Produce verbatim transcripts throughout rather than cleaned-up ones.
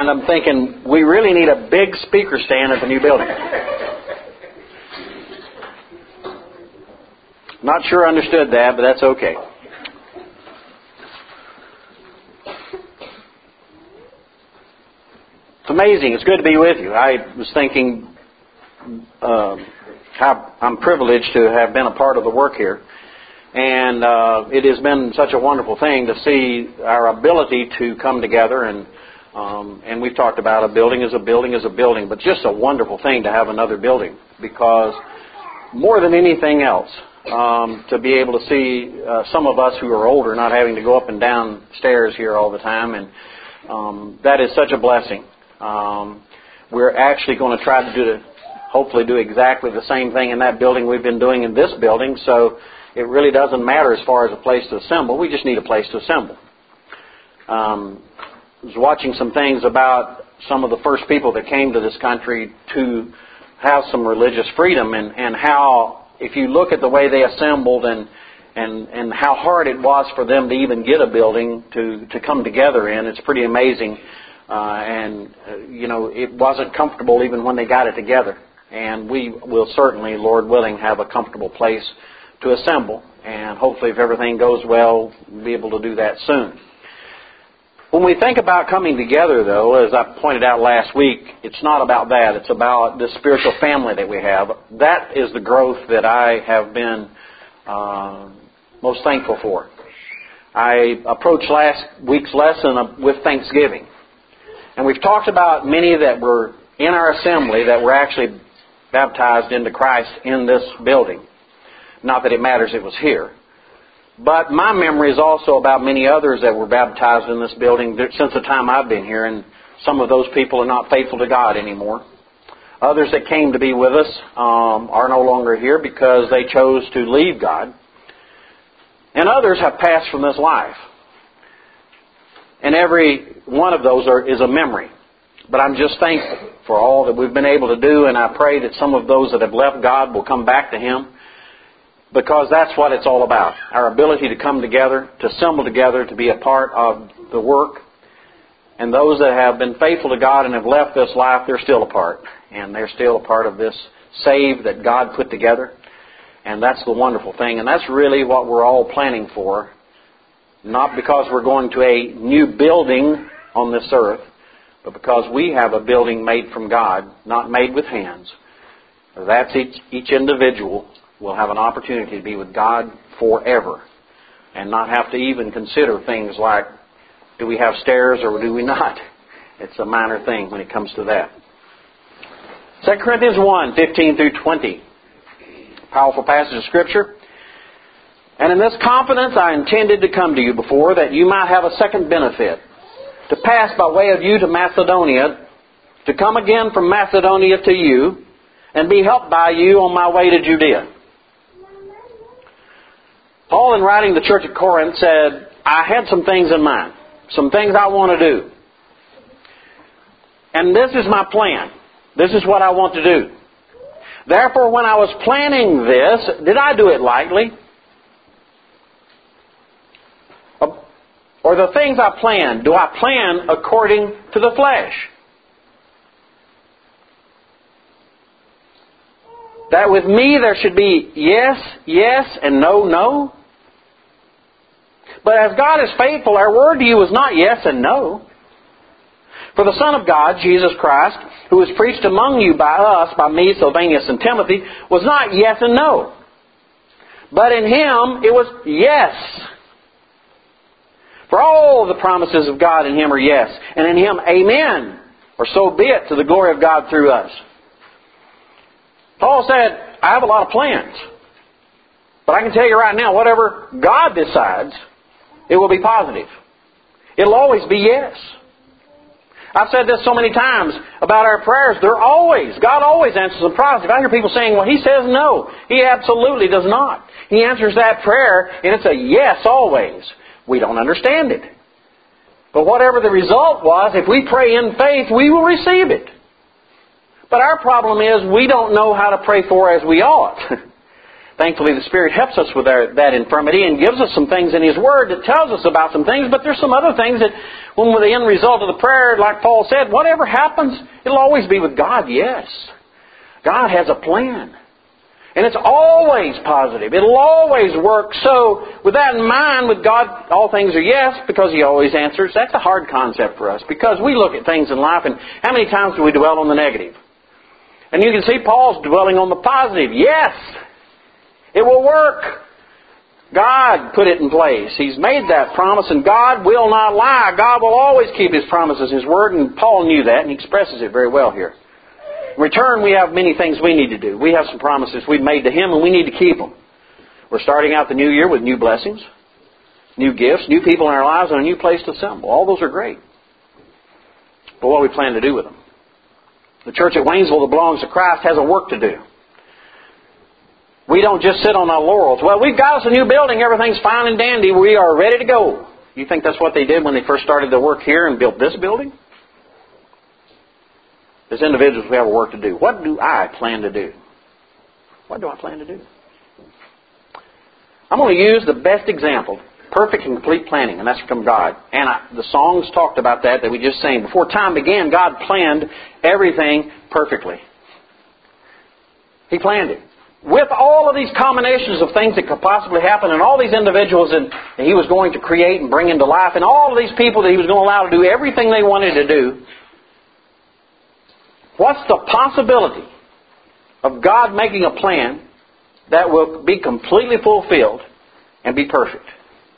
mind, I'm thinking, we really need a big speaker stand at the new building. Not sure I understood that, but that's okay. It's amazing. It's good to be with you. I was thinking uh, how I'm privileged to have been a part of the work here. And uh, it has been such a wonderful thing to see our ability to come together. And um, and we've talked about a building as a building as a building. But just a wonderful thing to have another building. Because more than anything else, um, to be able to see uh, some of us who are older not having to go up and down stairs here all the time. And um, that is such a blessing. Um, we're actually going to try to do the, hopefully do exactly the same thing in that building we've been doing in this building. So it really doesn't matter as far as a place to assemble. We just need a place to assemble. Um, I was watching some things about some of the first people that came to this country to have some religious freedom, and, and how, if you look at the way they assembled and and and how hard it was for them to even get a building to, to come together in, it's pretty amazing. Uh, and, uh, you know, it wasn't comfortable even when they got it together. And we will certainly, Lord willing, have a comfortable place to assemble. And hopefully, if everything goes well, we'll be able to do that soon. When we think about coming together, though, as I pointed out last week, it's not about that. It's about the spiritual family that we have. That is the growth that I have been uh, most thankful for. I approached last week's lesson with thanksgiving. And we've talked about many that were in our assembly that were actually baptized into Christ in this building. Not that it matters it was here. But my memory is also about many others that were baptized in this building since the time I've been here. And some of those people are not faithful to God anymore. Others that came to be with us um, are no longer here because they chose to leave God. And others have passed from this life. And every one of those are, is a memory. But I'm just thankful for all that we've been able to do, and I pray that some of those that have left God will come back to Him, because that's what it's all about. Our ability to come together, to assemble together, to be a part of the work. And those that have been faithful to God and have left this life, they're still a part. And they're still a part of this save that God put together. And that's the wonderful thing. And that's really what we're all planning for. Not because we're going to a new building on this earth, but because we have a building made from God, not made with hands. That's each, each individual will have an opportunity to be with God forever and not have to even consider things like, do we have stairs or do we not? It's a minor thing when it comes to that. Second Corinthians one, fifteen through twenty. Powerful passage of Scripture. And in this confidence I intended to come to you before, that you might have a second benefit, to pass by way of you to Macedonia, to come again from Macedonia to you, and be helped by you on my way to Judea. Paul, in writing to the church at Corinth, said, I had some things in mind, some things I want to do. And this is my plan. This is what I want to do. Therefore, when I was planning this, did I do it lightly? Or the things I plan, do I plan according to the flesh? That with me there should be yes, yes, and no, no. But as God is faithful, our word to you is not yes and no. For the Son of God, Jesus Christ, who was preached among you by us, by me, Silvanus, and Timothy, was not yes and no. But in Him it was yes. For all the promises of God in Him are yes. And in Him, amen. Or so be it, to the glory of God through us. Paul said, I have a lot of plans. But I can tell you right now, whatever God decides, it will be positive. It'll always be yes. I've said this so many times about our prayers. They're always, God always answers them positive. I hear people saying, well, He says no. He absolutely does not. He answers that prayer, and it's a yes always. We don't understand it. But whatever the result was, if we pray in faith, we will receive it. But our problem is we don't know how to pray for as we ought. Thankfully, the Spirit helps us with our, that infirmity and gives us some things in His Word that tells us about some things. But there's some other things that, when the end result of the prayer, like Paul said, whatever happens, it'll always be with God, yes. God has a plan. And it's always positive. It'll always work. So, with that in mind, with God, all things are yes, because He always answers. That's a hard concept for us, because we look at things in life, and how many times do we dwell on the negative? And you can see Paul's dwelling on the positive. Yes, it will work. God put it in place. He's made that promise, and God will not lie. God will always keep His promises, His Word, and Paul knew that, and he expresses it very well here. In return, we have many things we need to do. We have some promises we've made to Him, and we need to keep them. We're starting out the new year with new blessings, new gifts, new people in our lives, and a new place to assemble. All those are great. But what do we plan to do with them? The church at Waynesville that belongs to Christ has a work to do. We don't just sit on our laurels. Well, we've got us a new building. Everything's fine and dandy. We are ready to go. You think that's what they did when they first started their work here and built this building? As individuals, we have a work to do. What do I plan to do? What do I plan to do? I'm going to use the best example, perfect and complete planning, and that's from God. And I, the songs talked about that that we just sang. Before time began, God planned everything perfectly. He planned it. With all of these combinations of things that could possibly happen, and all these individuals that He was going to create and bring into life, and all of these people that He was going to allow to do everything they wanted to do, what's the possibility of God making a plan that will be completely fulfilled and be perfect?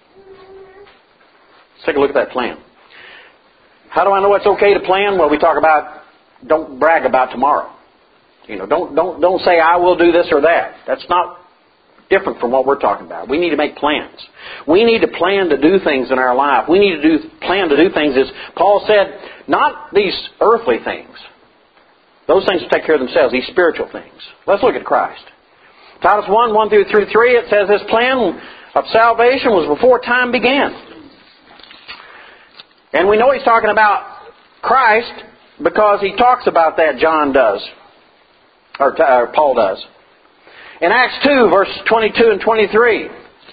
Let's take a look at that plan. How do I know it's okay to plan? Well, we talk about don't brag about tomorrow. You know, don't don't don't say I will do this or that. That's not different from what we're talking about. We need to make plans. We need to plan to do things in our life. We need to do plan to do things, as Paul said, not these earthly things. Those things will take care of themselves, these spiritual things. Let's look at Christ. Titus one, one through three, it says this plan of salvation was before time began. And we know he's talking about Christ because he talks about that, John does. Or, or Paul does. In Acts two, verses twenty-two and twenty-three.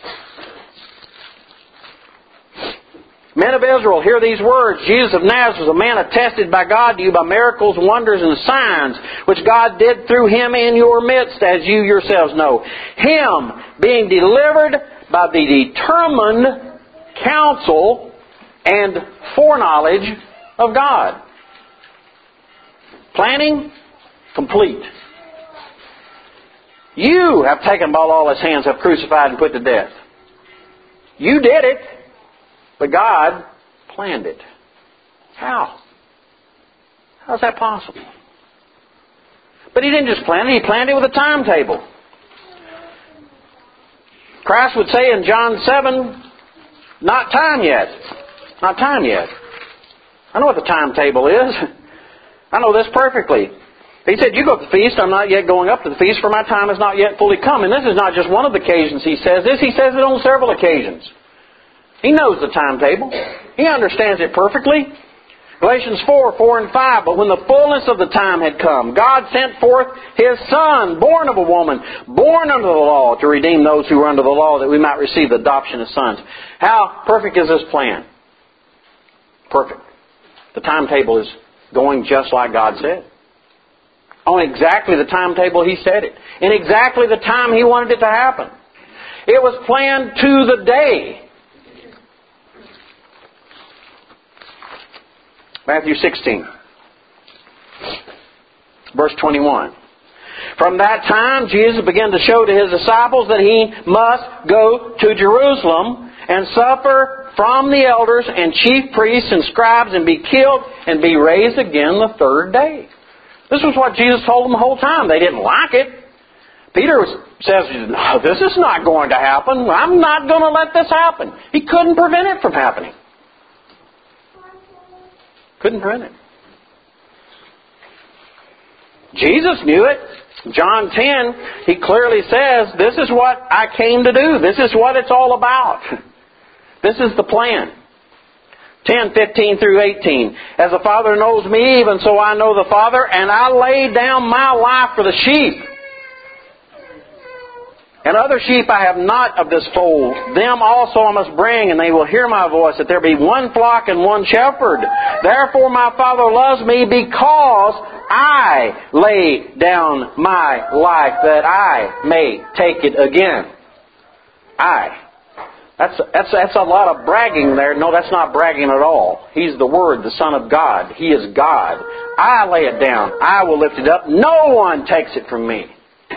Men of Israel, hear these words. Jesus of Nazareth was a man attested by God to you by miracles, wonders, and signs, which God did through Him in your midst, as you yourselves know. Him being delivered by the determined counsel and foreknowledge of God. Planning complete. You have taken by lawless hands, have crucified and put to death. You did it, but God planned it. How? How is that possible? But He didn't just plan it, He planned it with a timetable. Christ would say in John seven, not time yet. Not time yet. I know what the timetable is. I know this perfectly. He said, you go to the feast, I'm not yet going up to the feast, for my time has not yet fully come. And this is not just one of the occasions He says this, He says it on several occasions. He knows the timetable. He understands it perfectly. Galatians four, four and five, but when the fullness of the time had come, God sent forth His Son, born of a woman, born under the law, to redeem those who were under the law, that we might receive the adoption as sons. How perfect is this plan? Perfect. The timetable is going just like God said. On exactly the timetable He said it. In exactly the time He wanted it to happen. It was planned to the day. Matthew sixteen, verse twenty-one. From that time, Jesus began to show to His disciples that He must go to Jerusalem and suffer from the elders and chief priests and scribes and be killed and be raised again the third day. This was what Jesus told them the whole time. They didn't like it. Peter says, no, this is not going to happen. I'm not going to let this happen. He couldn't prevent it from happening. Couldn't prevent it. Jesus knew it. John ten, He clearly says, this is what I came to do. This is what it's all about. This is the plan. ten, fifteen through eighteen. As the Father knows me, even so I know the Father, and I lay down my life for the sheep. And other sheep I have not of this fold. Them also I must bring, and they will hear my voice, that there be one flock and one shepherd. Therefore my Father loves me, because I lay down my life, that I may take it again. I. That's, that's, that's a lot of bragging there. No, that's not bragging at all. He's the Word, the Son of God. He is God. I lay it down. I will lift it up. No one takes it from me.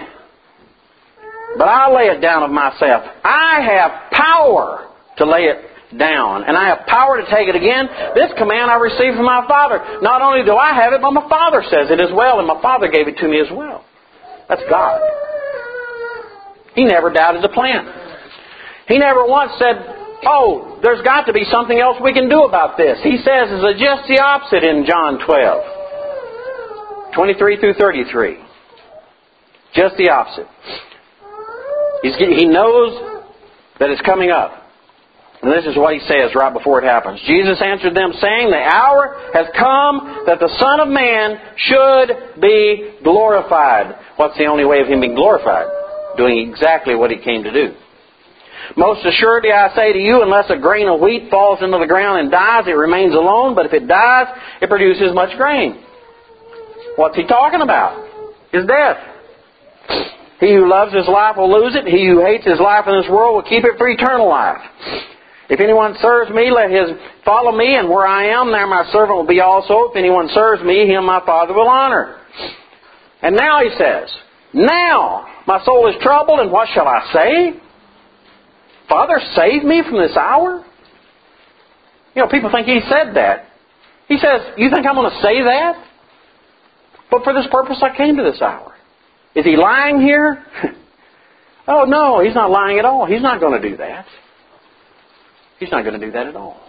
But I lay it down of myself. I have power to lay it down. And I have power to take it again. This command I received from my Father. Not only do I have it, but my Father says it as well. And my Father gave it to me as well. That's God. He never doubted the plan. He never once said, oh, there's got to be something else we can do about this. He says it's just the opposite in John twelve, twenty-three through thirty-three. Just the opposite. He's, he knows that it's coming up. And this is what he says right before it happens. Jesus answered them, saying, the hour has come that the Son of Man should be glorified. What's the only way of Him being glorified? Doing exactly what He came to do. Most assuredly I say to you, unless a grain of wheat falls into the ground and dies, it remains alone. But if it dies, it produces much grain. What's He talking about? His death. He who loves his life will lose it. He who hates his life in this world will keep it for eternal life. If anyone serves me, let his follow me, and where I am, there my servant will be also. If anyone serves me, him my Father will honor. And now he says, now my soul is troubled, and what shall I say? Father, save me from this hour? You know, people think He said that. He says, you think I'm going to say that? But for this purpose I came to this hour. Is He lying here? Oh, no, He's not lying at all. He's not going to do that. He's not going to do that at all.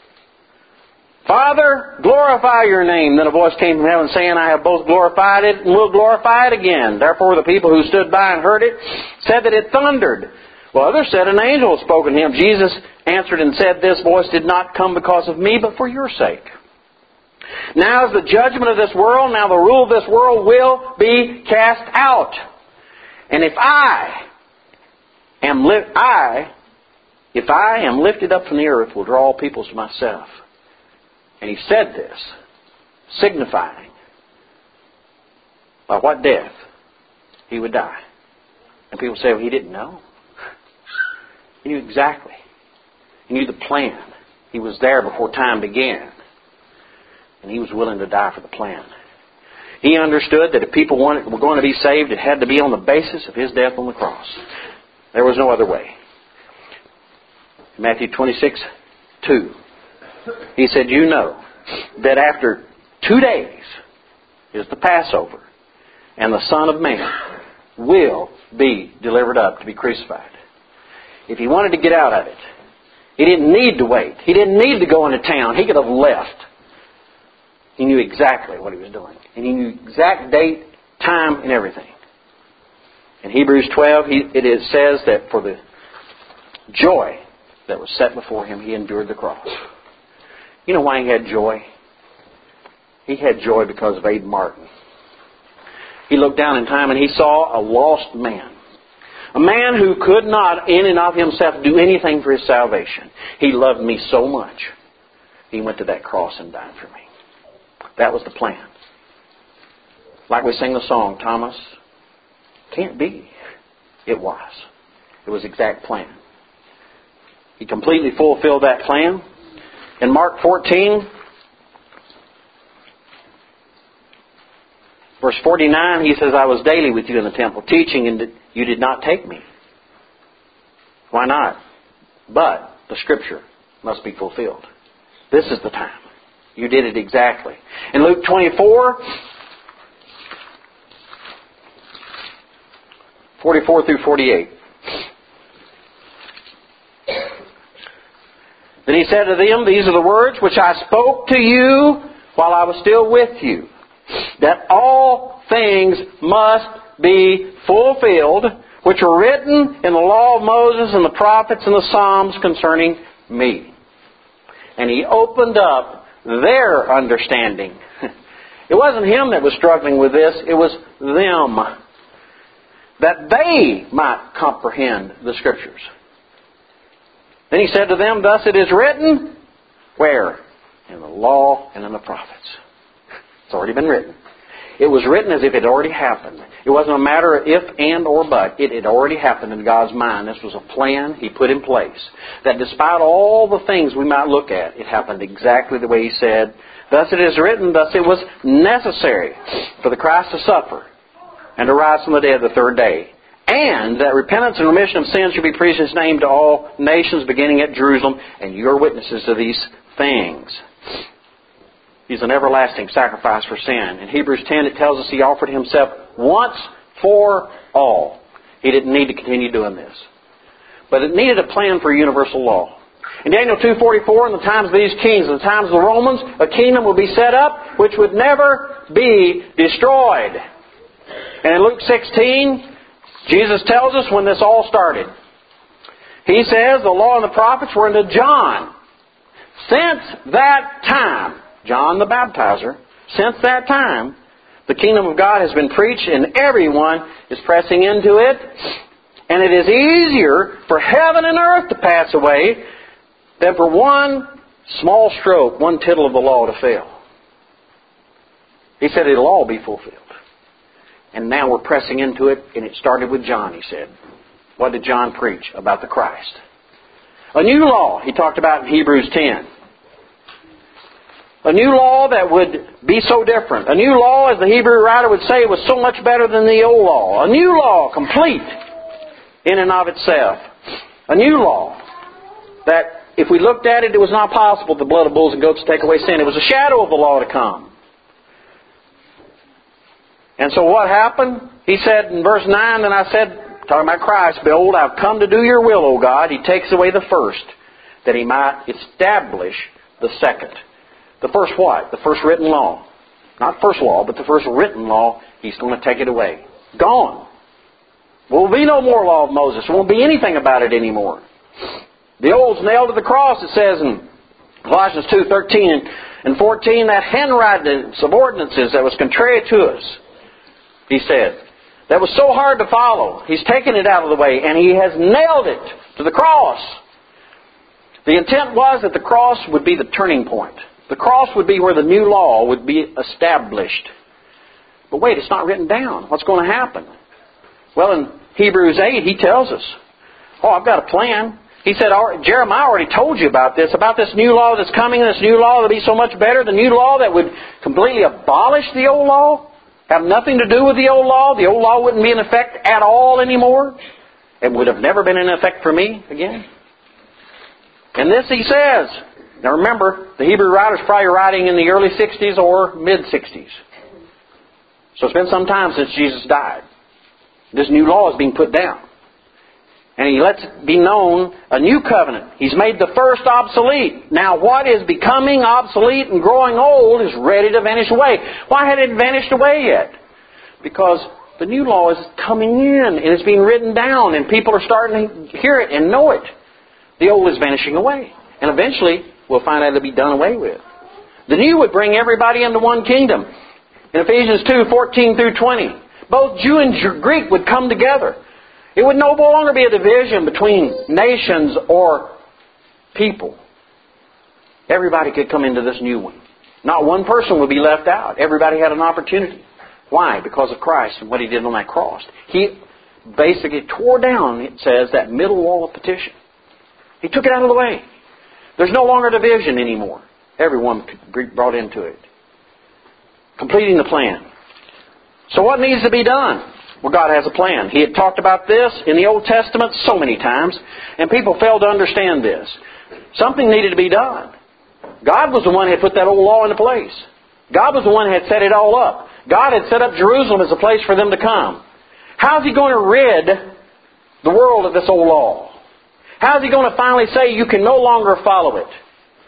Father, glorify your name. Then a voice came from heaven saying, I have both glorified it and will glorify it again. Therefore the people who stood by and heard it said that it thundered. Well, others said an angel had spoken to him. Jesus answered and said, this voice did not come because of me, but for your sake. Now is the judgment of this world. Now the rule of this world will be cast out. And if I am li- I, if I am lifted up from the earth, will draw all peoples to myself. And He said this, signifying by what death He would die. And people say, well, He didn't know. He knew exactly. He knew the plan. He was there before time began. And He was willing to die for the plan. He understood that if people wanted, were going to be saved, it had to be on the basis of His death on the cross. There was no other way. Matthew twenty-six, two. He said, you know that after two days is the Passover, and the Son of Man will be delivered up to be crucified. If He wanted to get out of it, He didn't need to wait. He didn't need to go into town. He could have left. He knew exactly what He was doing. And He knew exact date, time, and everything. In Hebrews twelve, he, it is, says that for the joy that was set before Him, He endured the cross. You know why He had joy? He had joy because of Abe Martin. He looked down in time and He saw a lost man. A man who could not, in and of himself, do anything for his salvation. He loved me so much, He went to that cross and died for me. That was the plan. Like we sing the song, Thomas, can't be. It was. It was exact plan. He completely fulfilled that plan. In Mark fourteen, verse forty-nine, He says, I was daily with you in the temple, teaching, and you did not take me. Why not? But the Scripture must be fulfilled. This is the time. You did it exactly. In Luke twenty-four, forty-four through forty-eight. Then He said to them, these are the words which I spoke to you while I was still with you, that all things must be fulfilled, which are written in the law of Moses and the prophets and the Psalms concerning me. And He opened up their understanding. It wasn't Him that was struggling with this, it was them. that they might comprehend the Scriptures. Then he said to them, thus it is written, where? In the law and in the prophets. It's already been written. It was written as if it already happened. It wasn't a matter of if, and, or but. It had already happened in God's mind. This was a plan He put in place. That despite all the things we might look at, it happened exactly the way He said. Thus it is written, thus it was necessary for the Christ to suffer and to rise from the dead the third day. And that repentance and remission of sins should be preached in His name to all nations, beginning at Jerusalem, and you are witnesses to these things. He's an everlasting sacrifice for sin. In Hebrews ten it tells us He offered Himself once for all. He didn't need to continue doing this. But it needed a plan for universal law. In Daniel two forty-four, in the times of these kings, in the times of the Romans, a kingdom would be set up which would never be destroyed. And in Luke sixteen, Jesus tells us when this all started. He says the law and the prophets were unto John. Since that time, John the Baptizer, since that time, the kingdom of God has been preached and everyone is pressing into it. And it is easier for heaven and earth to pass away than for one small stroke, one tittle of the law to fail. He said it'll all be fulfilled. And now we're pressing into it, and it started with John, he said. What did John preach about the Christ? A new law, he talked about in Hebrews ten. A new law that would be so different. A new law, as the Hebrew writer would say, was so much better than the old law. A new law, complete in and of itself. A new law that, if we looked at it, it was not possible the blood of bulls and goats to take away sin. It was a shadow of the law to come. And so what happened? He said in verse nine, then I said, talking about Christ, behold, I've come to do your will, O God. He takes away the first, that He might establish the second. The first what? The first written law. Not first law, but the first written law. He's going to take it away. Gone. There will be no more law of Moses. There won't be anything about it anymore. The old's nailed to the cross, it says in Colossians two thirteen and fourteen, that handwriting of ordinances that was contrary to us, he said, that was so hard to follow. He's taken it out of the way, and He has nailed it to the cross. The intent was that the cross would be the turning point. The cross would be where the new law would be established. But wait, it's not written down. What's going to happen? Well, in Hebrews eight, he tells us, oh, I've got a plan. He said, Jeremiah already told you about this, about this new law that's coming, this new law that will be so much better, the new law that would completely abolish the old law, have nothing to do with the old law. The old law wouldn't be in effect at all anymore. It would have never been in effect for me again. And this he says. Now remember, the Hebrew writer's probably writing in the early sixties or mid-sixties. So it's been some time since Jesus died. This new law is being put down. And He lets it be known, a new covenant. He's made the first obsolete. Now what is becoming obsolete and growing old is ready to vanish away. Why had it vanished away yet? Because the new law is coming in and it's being written down and people are starting to hear it and know it. The old is vanishing away. And eventually we'll find out it'll be done away with. The new would bring everybody into one kingdom. In Ephesians two fourteen through twenty, both Jew and Greek would come together. It would no longer be a division between nations or people. Everybody could come into this new one. Not one person would be left out. Everybody had an opportunity. Why? Because of Christ and what He did on that cross. He basically tore down, it says, that middle wall of petition. He took it out of the way. There's no longer division anymore. Everyone could be brought into it. Completing the plan. So what needs to be done? Well, God has a plan. He had talked about this in the Old Testament so many times, and people failed to understand this. Something needed to be done. God was the one who had put that old law into place. God was the one who had set it all up. God had set up Jerusalem as a place for them to come. How is He going to rid the world of this old law? How is He going to finally say you can no longer follow it?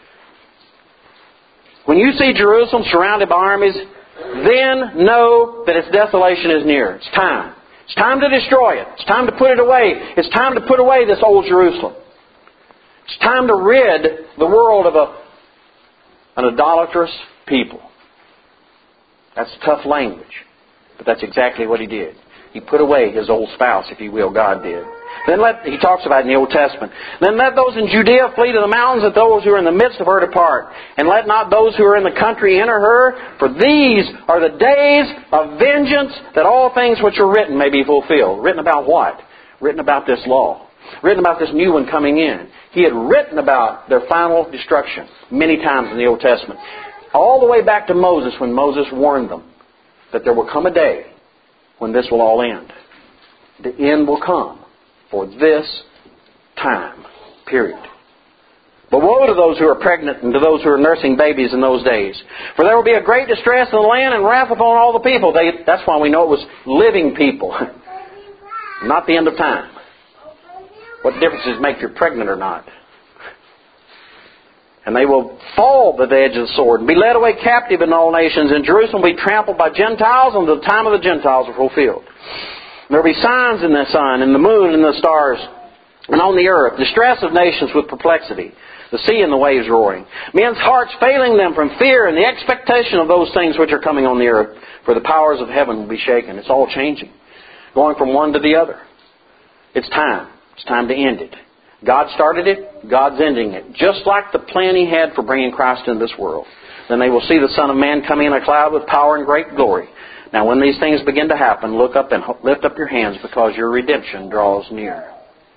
When you see Jerusalem surrounded by armies, then know that its desolation is near. It's time. It's time to destroy it. It's time to put it away. It's time to put away this old Jerusalem. It's time to rid the world of a, an idolatrous people. That's tough language. But that's exactly what He did. He put away his old spouse, if you will, God did. Then let, he talks about it in the Old Testament. Then let those in Judea flee to the mountains, and those who are in the midst of her depart. And let not those who are in the country enter her, for these are the days of vengeance, that all things which are written may be fulfilled. Written about what? Written about this law. Written about this new one coming in. He had written about their final destruction many times in the Old Testament. All the way back to Moses, when Moses warned them that there will come a day when this will all end. The end will come for this time, period. But woe to those who are pregnant and to those who are nursing babies in those days. For there will be a great distress in the land and wrath upon all the people. They, that's why we know it was living people, not the end of time. What difference does it make if you're pregnant or not? And they will fall by the edge of the sword and be led away captive in all nations. And Jerusalem will be trampled by Gentiles, and the time of the Gentiles are fulfilled. There will be signs in the sun, and the moon, and the stars, and on the earth, distress of nations with perplexity, the sea and the waves roaring, men's hearts failing them from fear and the expectation of those things which are coming on the earth, for the powers of heaven will be shaken. It's all changing, going from one to the other. It's time. It's time to end it. God started it, God's ending it, just like the plan He had for bringing Christ into this world. Then they will see the Son of Man coming in a cloud with power and great glory. Now when these things begin to happen, look up and lift up your hands, because your redemption draws near.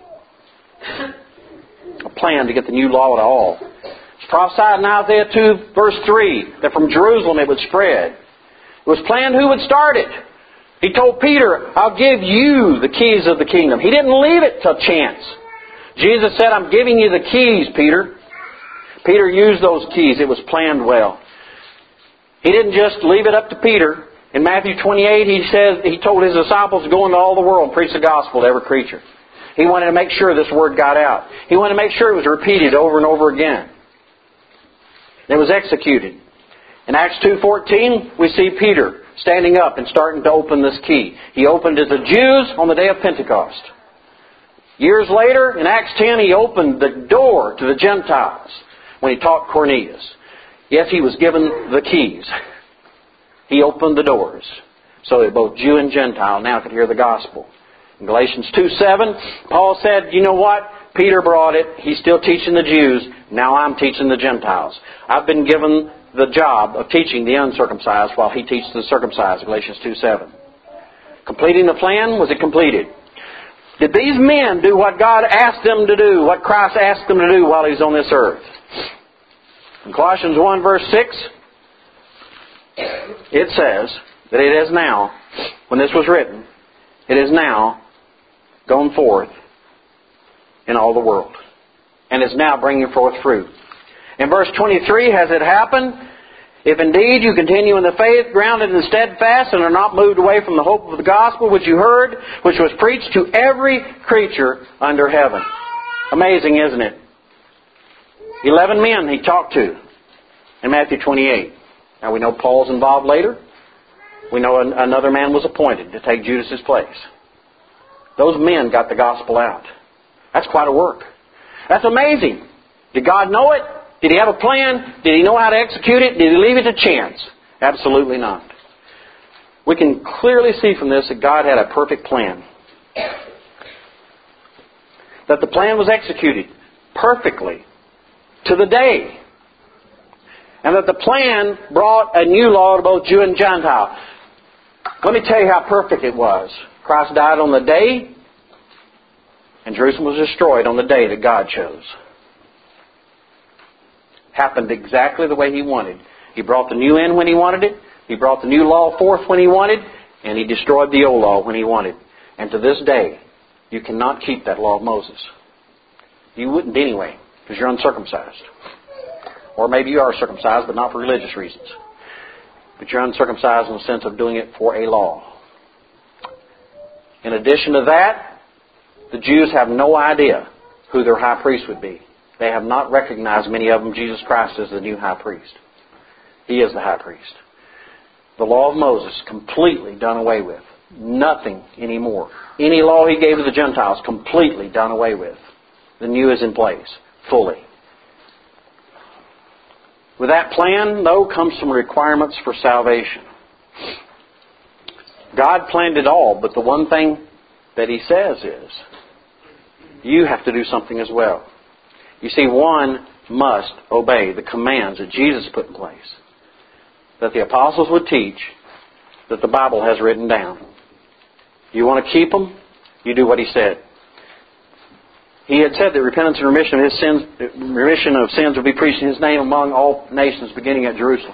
A plan to get the new law to all. It's prophesied in Isaiah two, verse three, that from Jerusalem it would spread. It was planned who would start it. He told Peter, I'll give you the keys of the kingdom. He didn't leave it to chance. Jesus said, I'm giving you the keys, Peter. Peter used those keys. It was planned well. He didn't just leave it up to Peter. In Matthew twenty-eight, he says, he told his disciples to go into all the world and preach the gospel to every creature. He wanted to make sure this word got out. He wanted to make sure it was repeated over and over again. It was executed. In Acts two fourteen, we see Peter standing up and starting to open this key. He opened it to the Jews on the day of Pentecost. Years later, in Acts ten, he opened the door to the Gentiles when he taught Cornelius. Yes, he was given the keys. He opened the doors so that both Jew and Gentile now could hear the gospel. In Galatians two seven, Paul said, you know what? Peter brought it. He's still teaching the Jews. Now I'm teaching the Gentiles. I've been given the job of teaching the uncircumcised while he teaches the circumcised. Galatians two seven. Completing the plan, was it completed? Did these men do what God asked them to do, what Christ asked them to do while He was on this earth? In Colossians one verse six, it says that it is now, when this was written, it is now gone forth in all the world, and is now bringing forth fruit. In verse twenty-three, has it happened? If indeed you continue in the faith, grounded and steadfast, and are not moved away from the hope of the gospel which you heard, which was preached to every creature under heaven. Amazing, isn't it? Eleven men He talked to in Matthew twenty-eight. Now we know Paul's involved later. We know another man was appointed to take Judas's place. Those men got the gospel out. That's quite a work. That's amazing. Did God know it? Did He have a plan? Did He know how to execute it? Did He leave it to chance? Absolutely not. We can clearly see from this that God had a perfect plan. That the plan was executed perfectly to the day. And that the plan brought a new law to both Jew and Gentile. Let me tell you how perfect it was. Christ died on the day, and Jerusalem was destroyed on the day that God chose. Happened exactly the way He wanted. He brought the new in when He wanted it. He brought the new law forth when He wanted. And He destroyed the old law when He wanted. And to this day, you cannot keep that law of Moses. You wouldn't anyway, because you're uncircumcised. Or maybe you are circumcised, but not for religious reasons. But you're uncircumcised in the sense of doing it for a law. In addition to that, the Jews have no idea who their high priest would be. They have not recognized, many of them, Jesus Christ as the new high priest. He is the high priest. The law of Moses completely done away with. Nothing anymore. Any law He gave to the Gentiles completely done away with. The new is in place, fully. With that plan, though, comes some requirements for salvation. God planned it all, but the one thing that He says is, you have to do something as well. You see, one must obey the commands that Jesus put in place, that the apostles would teach, that the Bible has written down. You want to keep them? You do what He said. He had said that repentance and remission of his sins, remission of sins would be preached in His name among all nations, beginning at Jerusalem.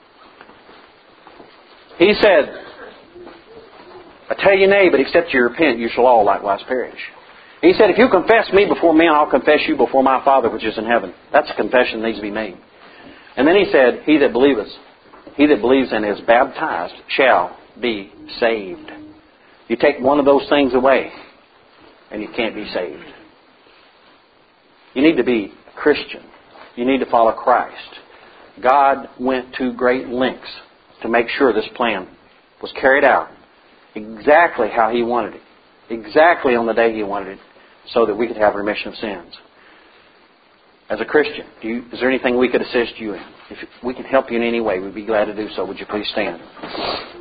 He said, I tell you nay, but except you repent, you shall all likewise perish. He said, if you confess Me before men, I'll confess you before My Father which is in heaven. That's a confession that needs to be made. And then He said, he that believeth, he that believes and is baptized shall be saved. You take one of those things away, and you can't be saved. You need to be a Christian. You need to follow Christ. God went to great lengths to make sure this plan was carried out exactly how He wanted it. Exactly on the day He wanted it, so that we could have remission of sins. As a Christian, do you, is there anything we could assist you in? If we can help you in any way, we'd be glad to do so. Would you please stand?